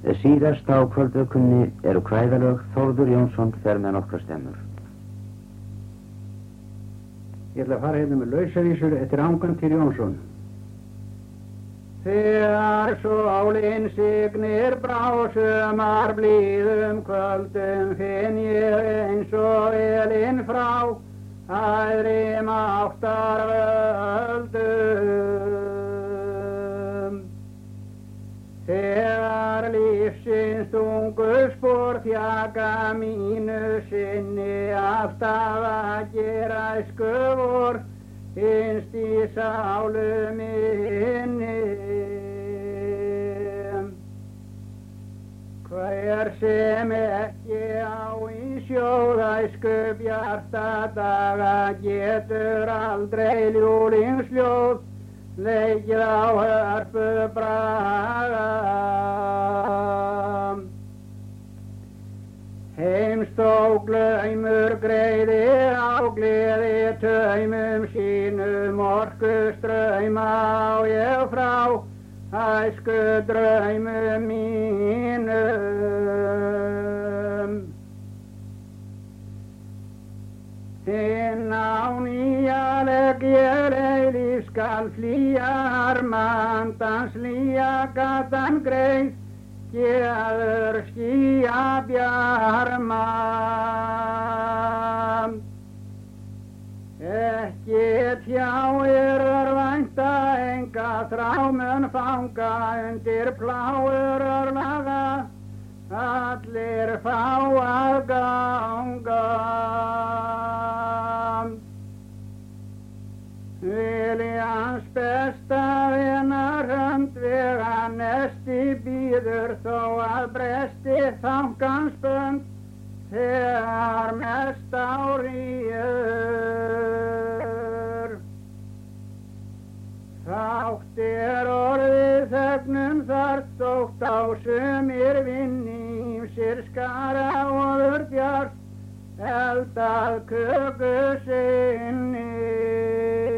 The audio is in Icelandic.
Síðast á kvöldvökunni eru kvæðalög. Þórður Jónsson fer með nokkra stemmur. Ég ætla að fara hérna með lausavísur eftir Angantýr Jónsson. Þegar sólin signir brá sumar blíðum kvöldum finn ég eins og elin frá æðri máttar völdum. Þegar lífsins þungu spor þjaka mínu sinni alltaf að gera æsku vor innst í sálu minni. Hver sem ekki á í sjóðæsku bjarta daga getur aldrei ljúlingsljóð leikið á hörpu braga. Heimst og glaumur greiði á gleði taumum sínum orku strauma á ég frá æsku draumum mínum. Inn á nýja legg ég leiði skal flýja armandans lýja gatan greið geður skýja bjarma. Ekki tjáir vænta enga þrámun fanga undir pláur laga allir fá að ganga. Viljans besta vinar hönd vega nesti býður þó að bresti þangans bönd þegar mest á ríður. Þátt orðið þegnum þar þótt á sumir vinni ýmsir skara ofur bjart eldað köku sinni.